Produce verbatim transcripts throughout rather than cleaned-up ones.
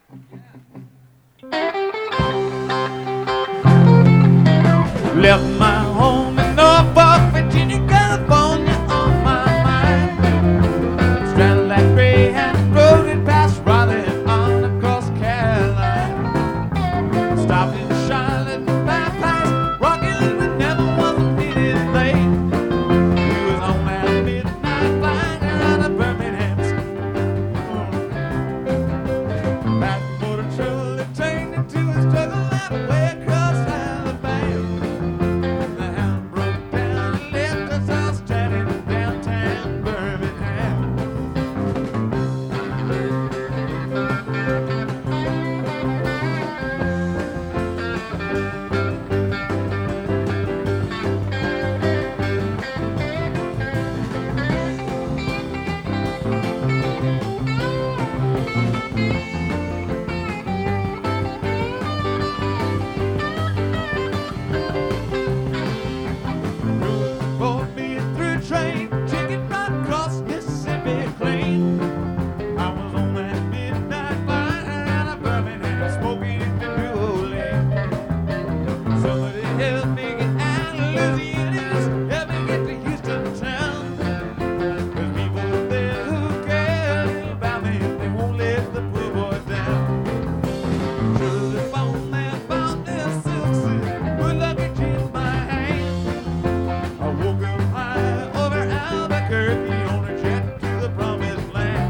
Left my home in Norfolk, Virginia, California on my mind. Straddled that Greyhound road and past Raleigh on across Carolina. Stopped in Charlotte and bypassed Rocky, but never was a minute late. We was on that midnight flight out of Birmingham. That motor truly turned into a struggle that way across Alabama. The hound broke down and left us all stranded in downtown Birmingham. Brought me through train, chicken right across Mississippi plain. I was on that midnight flight out of Birmingham, smoking into New Orleans. Somebody help me get out of Louisiana, just help me get to Houston town. There's people there who care about me, they won't let the poor boy down. Should've found that, found that silk suit with luggage in my hand. I woke up high over Albuquerque on a jet to the promised land.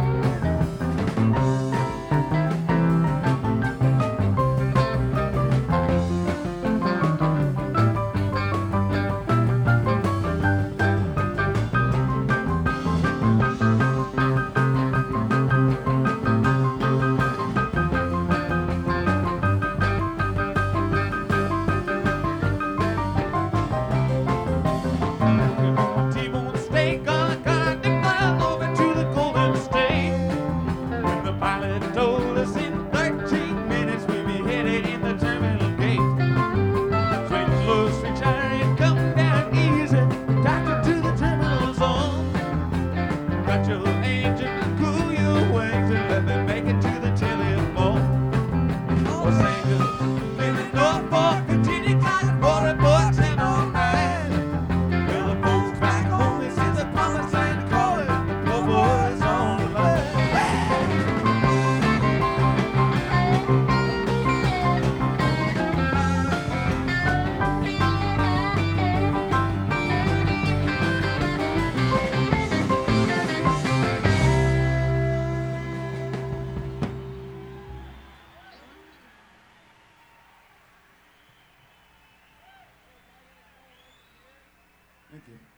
T-bone steak on a carton file over to the Golden State. When the pilot told us in thirteen minutes we'd be headed in the terminal gate. Saint Louis Street chariot, come down easy, doctor to the terminal zone. Got your engine to cool your wings and let me make it to the telephone. Los Angeles, living Norfolk, Virginia, California, boys and all night. Well, the folks back home, they see the promised land calling, no boys on the line. Thank you.